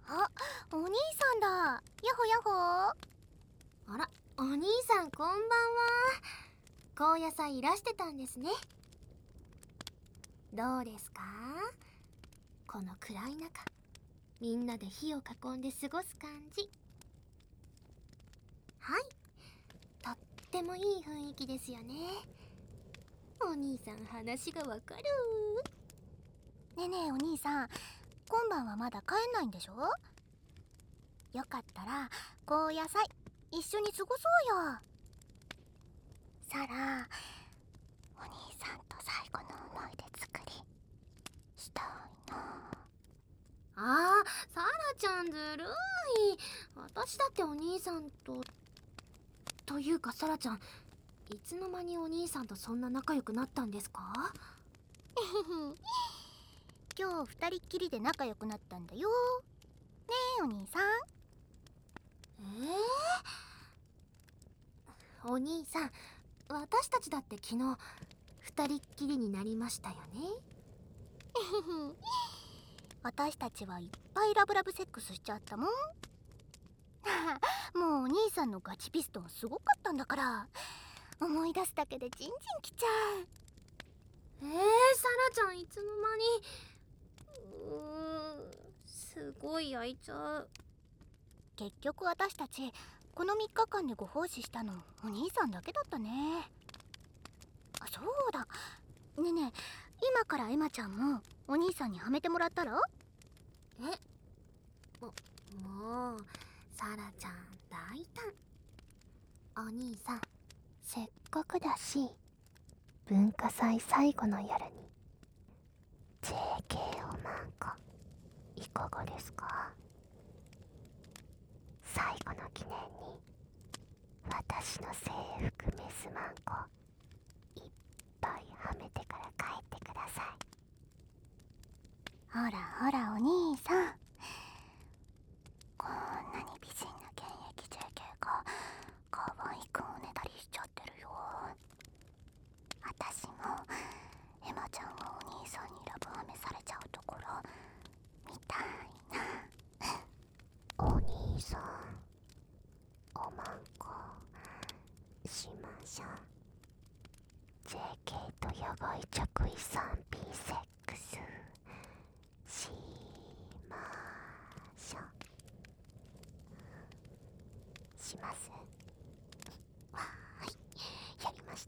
あ、お兄さんだ。やほやほ。 あら、お兄さんこんばんは。高野菜いらしてたんですね。どうですか？この暗い中、みんなで火を囲んで過ごす感じ。はい、とってもいい雰囲気ですよね。お兄さん話がわかる。 ねえねえお兄さん、今晩はまだ帰んないんでしょ？よかったら高野菜一緒に過ごそうよ。サラ、お兄さんと最後の思い出作りしたいな。 あー、サラちゃんずるい。私だってお兄さんというかサラちゃん、いつの間にお兄さんとそんな仲良くなったんですか？ 今日二人っきりで仲良くなったんだよ。ねえお兄さん。 お兄さん、私たちだって昨日二人っきりになりましたよね。 私たちはいっぱいラブラブセックスしちゃったもん。もうお兄さんのガチピストンすごかったんだから、思い出すだけでジンジンきちゃう。 サラちゃんいつの間に。すごい焼いちゃう。 結局私たちこの3日間でご奉仕したのお兄さんだけだったね。あ、そうだ。ねえねえ、今からエマちゃんもお兄さんにはめてもらったら？ もうサラちゃん大胆。お兄さん、せっかくだし文化祭最後の夜に JK をマンコいかがですか？最後の記念に私の制服メスマンコいっぱいはめてから帰ってください。 ほらほらお兄さん、こんなに美人な現役 JK が可愛くおねだりしちゃってるよ。私もエマちゃんがお兄さんにラブはめされちゃうところ見たいな。 お兄さん、おまんこしましょう。 JK と野外着衣 3P セックスしましょう。します。わーい、やりました。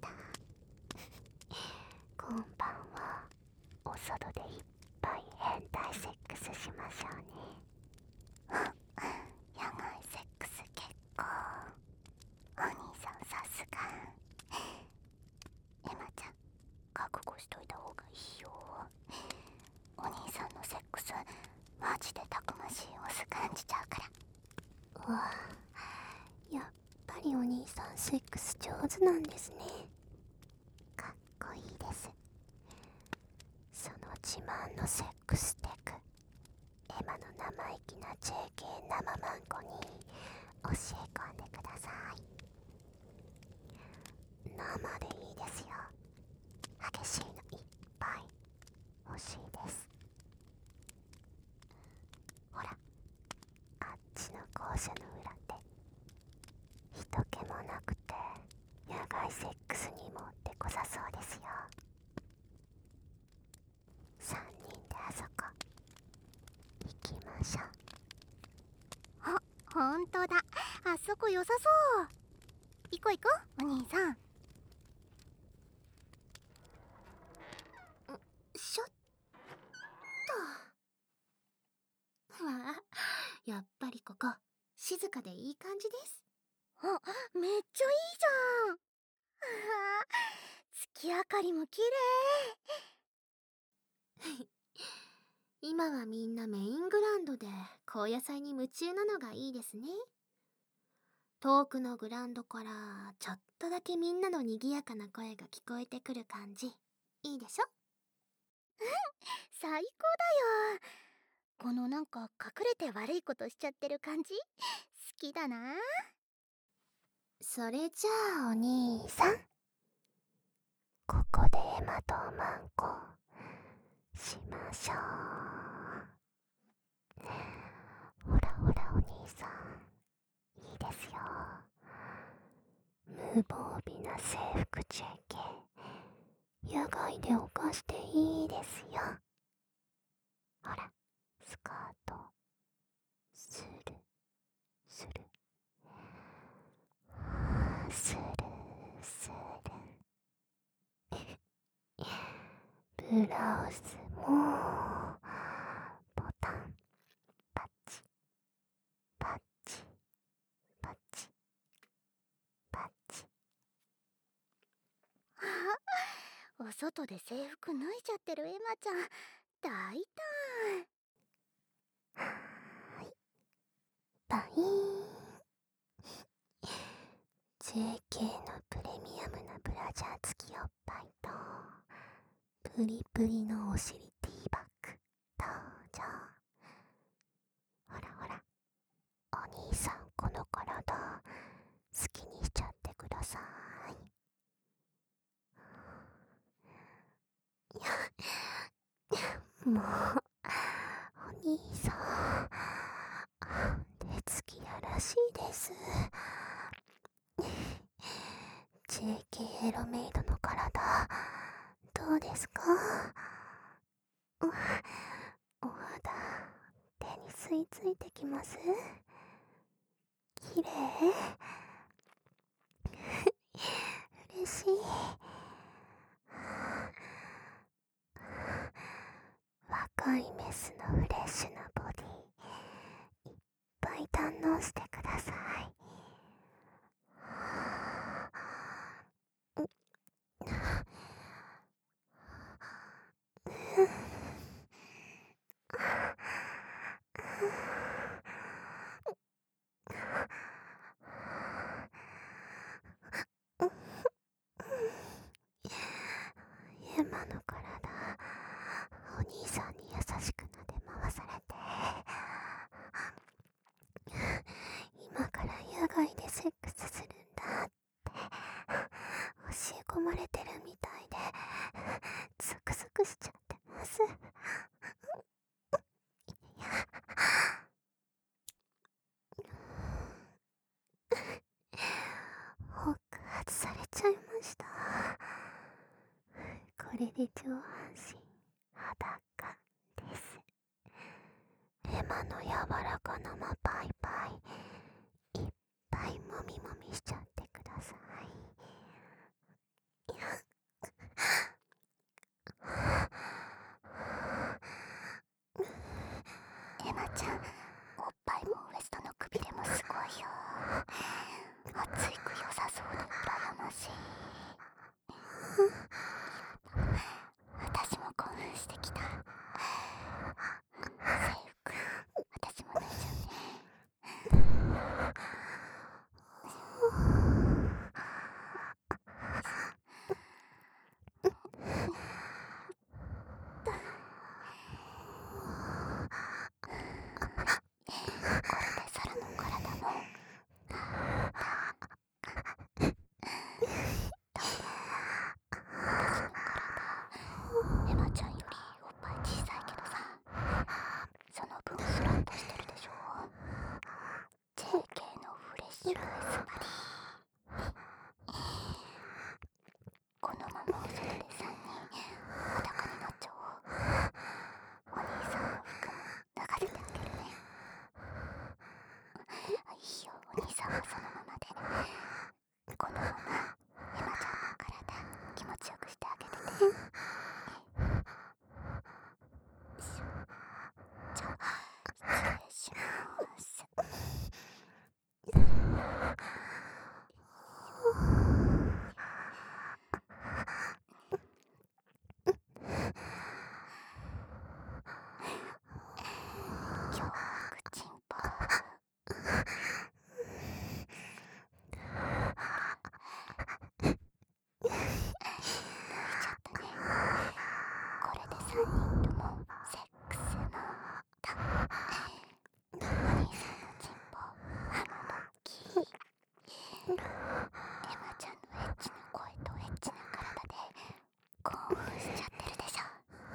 今晩はお外でいっぱい変態セックスしましょうね。 野外セックス結構。お兄さんさすが。エマちゃん覚悟しといた方がいいよ。お兄さんのセックスマジでたくましいオス感じちゃうから。 わあ、やっぱりお兄さんセックス上手なんですね。かっこいいです。その自慢のセックステク、エマの生意気な JK 生マンコに教え込んでください。生でいいですよ。激しいのいっぱい欲しいです。ほら、あっちの校舎の裏って人気もなくて野外セックスにもってこさそうですよ。3人であそこ行きましょう。 あ、ほんとだ。あそこ良さそう。行こう行こうお兄さん。 しょっと。わあ、やっぱりここ静かでいい感じです。 あ、めっちゃいいじゃん。月明かりも綺麗。 今はみんなメイングラウンドで高野菜に夢中なのがいいですね。遠くのグラウンドからちょっとだけみんなの賑やかな声が聞こえてくる感じ、いいでしょ？ 最高だよ。このなんか隠れて悪いことしちゃってる感じ好きだな。 それじゃあお兄さん、ここでエマとマンコしましょう。ほ無防備な制服 JK、 野外で犯していいですよ。ほら、スカートスルスルスルスルブラウスもボタンパチパチパチパチ。 あ、お外で制服脱いじゃってるエマちゃん、大バイーン。 JK のプレミアムなブラジャー付きおっぱいとプリプリのお尻ティーバッグ登場。ほらほら、お兄さんこの体好きにしちゃってください。もうお兄さん手つきやらしいです。 JK エロメイドの体どうですか？お肌手に吸い付いてきます？綺麗？嬉しい。若いメスのフレッシュなボディいっぱい堪能してください。エマの体お兄さんに優しくなで回されて、今から野外でセックスするんだって教え込まれてるみたいでゾクゾクしちゃってます。ホック外されちゃいました。これで上半身裸です。エマの柔らかなまパイパイいっぱいもみもみしちゃってください。 エマちゃん、おっぱいもウエストのくびれもすごいよ。熱いく良さそうで羨ましい。私も興奮してきた。制服、私も脱いじゃうね。これでサラの体もエマちゃんよりおっぱい小さいけどさ、その分スラッとしてるでしょ。 JK のフレッシュアイスバディ。このままお外で3人裸になっちゃおう。お兄さんの服も脱がせてあげるね。いいよ、お兄さんはそのままで。このままエマちゃんの体気持ちよくしてあげてね。じゃあ失礼します。今日は口んぽ抜いちゃったね。これで3人ともセックスのだ。お兄さんのチンポ鼻のキー。エマちゃんのエッチな声とエッチな体で興奮しちゃってるでしょ。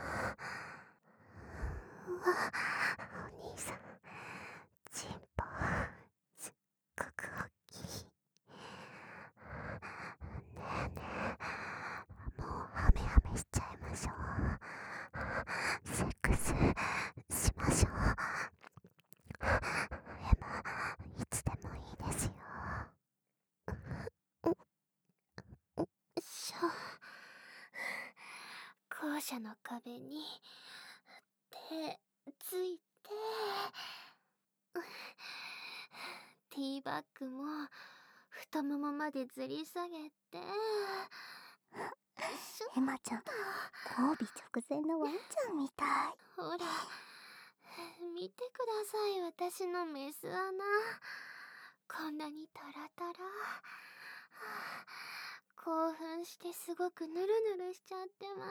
お兄さんチンポすっごく大きい。 舎の壁に手ついて、ティーバッグも太ももまで吊り下げて、シュッエマちゃん、交尾直前のワンちゃんみたい。 ほら、見てください、私のメス穴。こんなにトロトロ。興奮してすごくヌルヌルしちゃってます。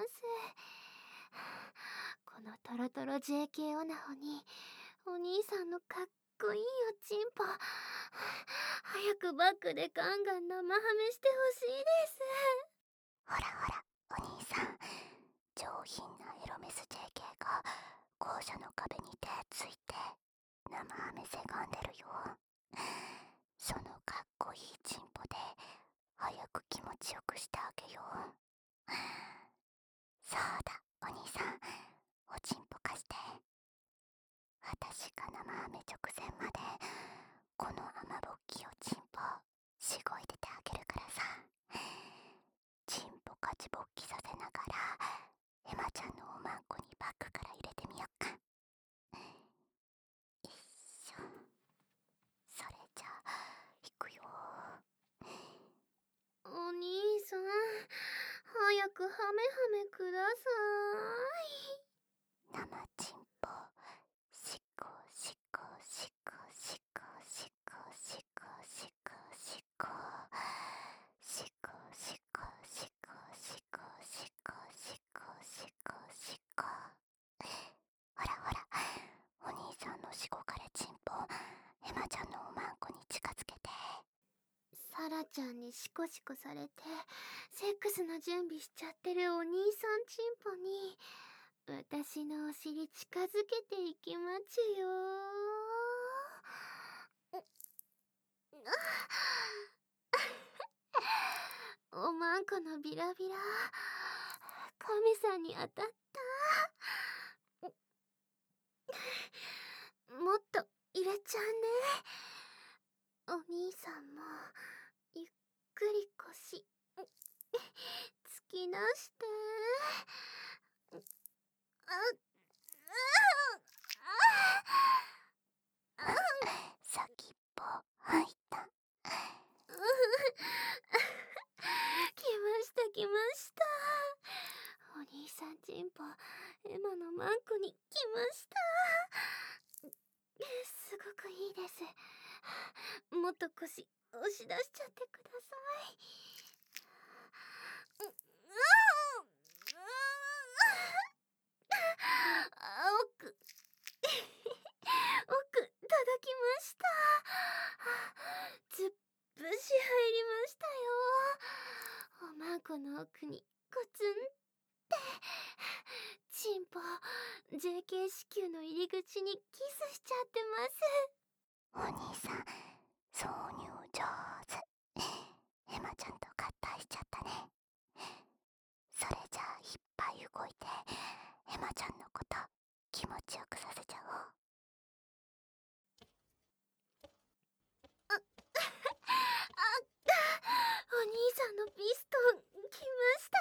このトロトロ JK オナホに、お兄さんのかっこいいおちんぽ、早くバックでガンガン生ハメしてほしいです。 ほらほら、お兄さん、上品なエロメス JK が校舎の壁に手ついて生ハメせがんでるよ。そのかっこいいチンポで早く気持ちよくしてあげよう。そうだ、お兄さん、おちんぽ貸して。私が生ハメ直前までこの雨ぼっきおちんぽしごいでてあげるからさ。チンポカチぼっきさせながらエマちゃんのおまんこにバッグから入れてみよっか。よいしょ。それじゃあいくよ。 お兄さん、早くハメハメくださ生チンポしこしこしこしこしこしこしこしこしこしこしこしこしこしこしこしこ。ほらほら、お兄さんのしこかれチンポエマちゃんのおまんこに近づけて。 い。サラちゃんにシコシコされてセックスの準備しちゃってるお兄さんチンポに、私のお尻近づけていきますよ。おまんこのビラビラ、神さんに当たった。もっと入れちゃうね。お兄さんもゆっくり腰突き出して。 先っぽ入った。 来ました来ました。お兄さんチンポ、エマのマンコに来ました。すごくいいです。もっと腰押し出しちゃってください。奥届きました。ずっぶし入りましたよ。おまんこの奥にコツンって。チンポ JK 子宮の入り口にキスしちゃってます。 お兄さん、挿入上手。エマちゃんと合体しちゃったね。それじゃあいっぱい動いてエマちゃんのこと気持ちよくさせちゃおう。 お兄さんのピストン来ました。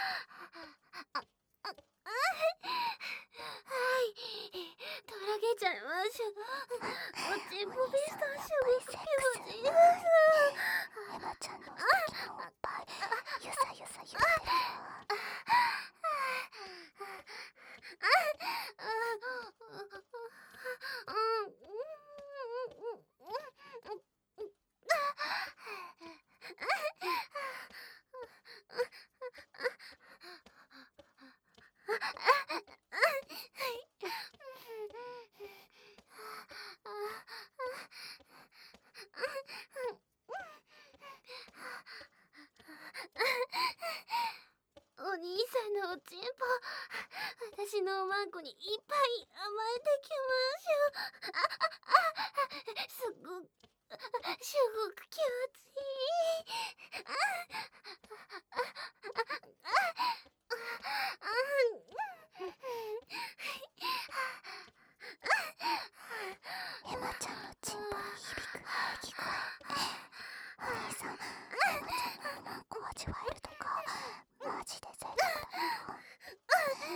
はい、とろけちゃいました。おちんぽピストンすごく気持ちいいです。 エマちゃんの素敵なおっぱいゆさゆさ揺れてるよ。 お兄さんのおちんぽ、私のおまんこにいっぱい甘えてきましょう。すごく気持ちいい。 エマちゃんのチンポに響く喘ぎ声。お兄さん、エマちゃんのおまんこ味わえるとかマジで贅沢だよ。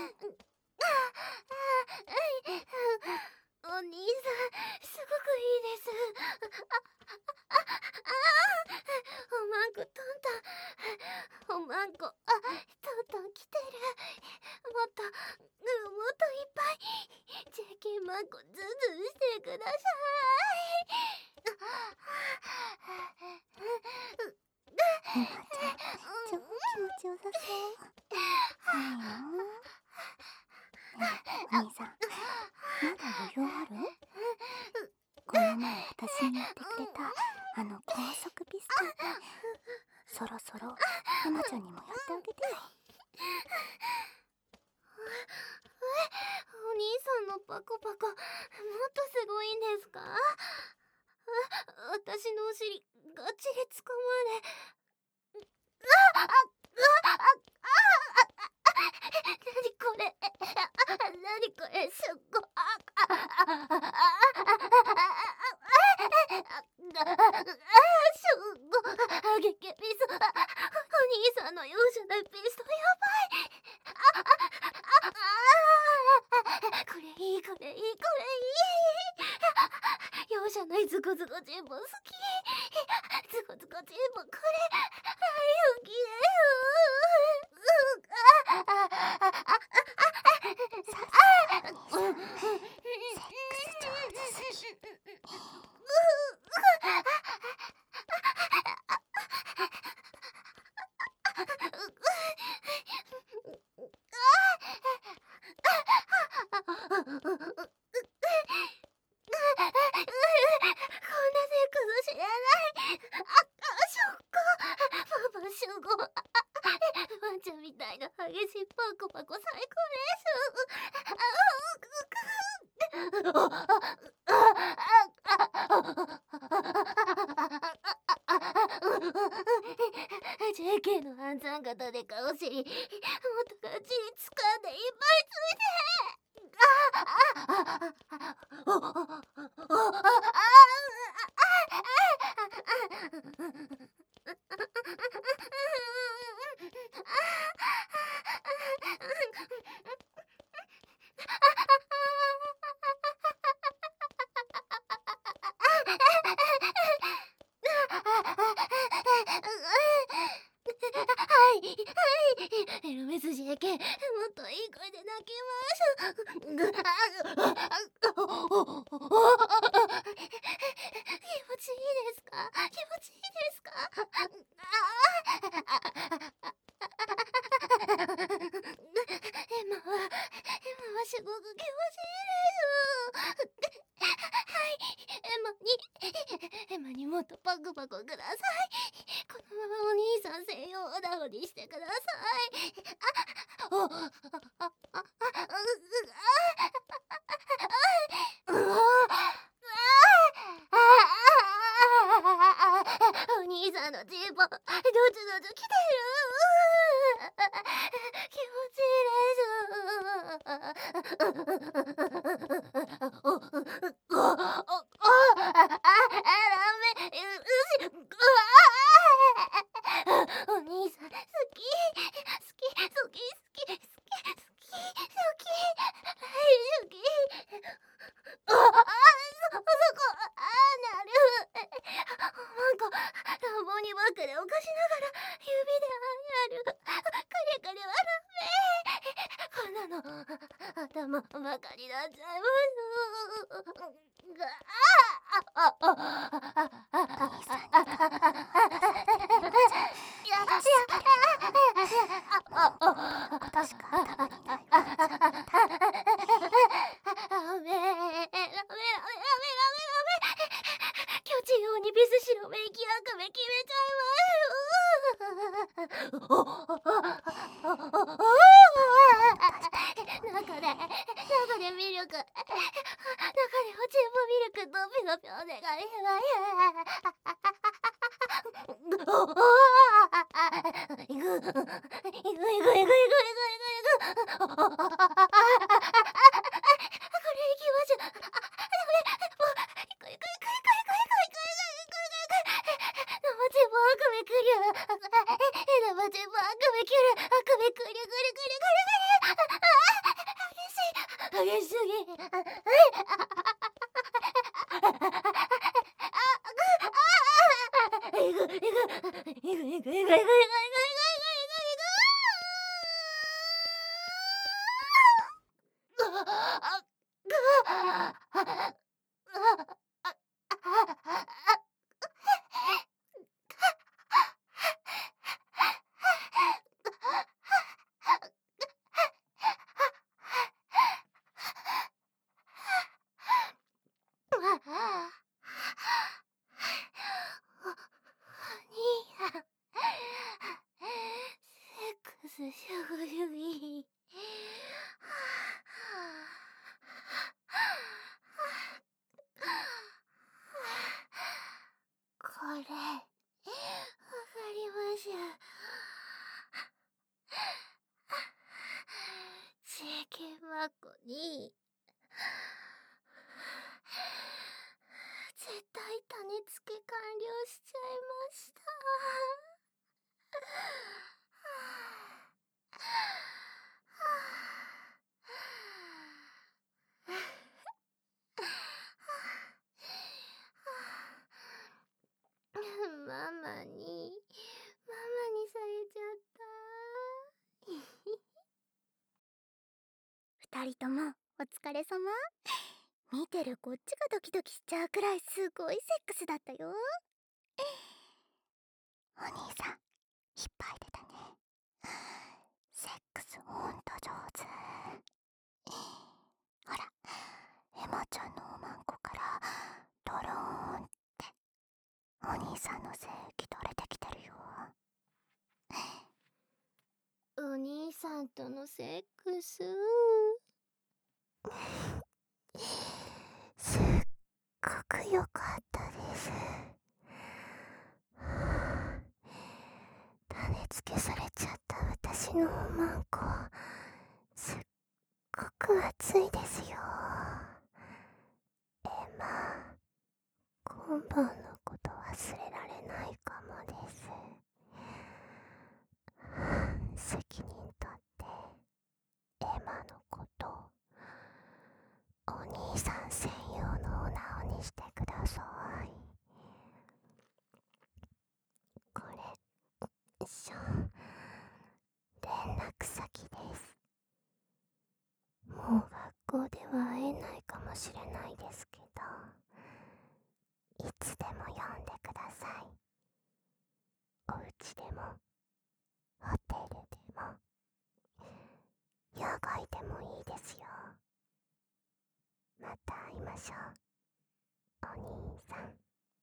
おまんこトントン、おまんこトントン来てる。もっといっぱい JK マンコズンズンしてください。 ひまちゃん、超気持ちよさそう。いいの？ねえ、お兄さん、まだ余裕ある？この前私に言ってくれたあの高速ピストン、そろそろひまちゃんにもやってあげてよ。 お兄さんのパコパコ、もっとすごいんですか？私のお尻ガチで掴まれ、何これ、何これ、すっご激ピス、お兄さんの容赦ないピストやばい。これいい、これいい、これいい。容赦ないズコズコチンポ好き。ズコズコチンポこれ大好きワンちゃんみたいな激しいパコパコ最高です。JK の暗算型でかお尻もっとガチに掴んでいっぱいついて。エルメス JK、もっといい声で泣きましょう。気持ちいいですか？気持ちいいですか？エマはすごく気持ちいいです。はい、エマにもっとパクパクください。このままお兄さん専用オダオにしてください。お兄さんのチンポどつどつ来てる。気持ちいいです。お兄さん好きそこなる。なんか乱暴にバックで犯しながら指でやる。カリカリはダメ。こんなの頭バカになっちゃいます。 私か頭にないわ。 巨人王にビス白目生き悪目決めちゃいます。中でミルク、中でおちんぽミルクとピロピロお願いし激しすぎ。 これ、わかりましゅ。事件箱に、絶対種付け完了しちゃいました。ママにされちゃった。 二人ともお疲れ様。見てるこっちがドキドキしちゃうくらいすごいセックスだったよ。お兄さん、いっぱい出たね。セックスほんと上手。ほら、エマちゃんのおまんこからドローンってお兄さんの精液取れてきてるよ。 お兄さんとのセックスすっごく良かったです。種付けされちゃった私のおまんこ、すっごく熱いですよ。エマ、今晩のこと忘れられないかもです。責任取ってエマのことお兄さん専用のおなおにしてください。これ、連絡先です。もう学校では会えないかもしれないですけど、いつでも呼んでください。お家でもホテルでも野外でもいいですよ。また会いましょう、お兄さん。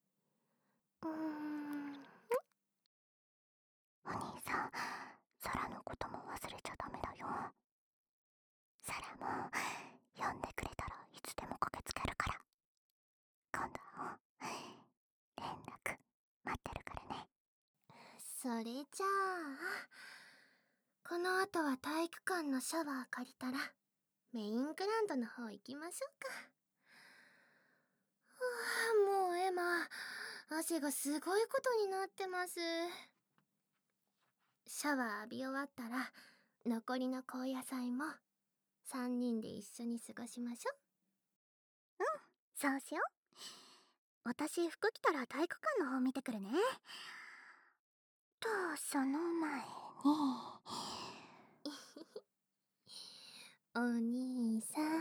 お兄さん、サラのことも忘れちゃダメだよ。サラも呼んでくれたらいつでも駆けつけるから。今度は連絡待ってるからね。 それじゃあ、この後は体育館のシャワー借りたらメイングラウンドの方行きましょうか。もうエマ、汗がすごいことになってます。シャワー浴び終わったら残りの高野菜も3人で一緒に過ごしましょう。 そうしよう。私服着たら体育館の方見てくるね。とその前にお兄さん、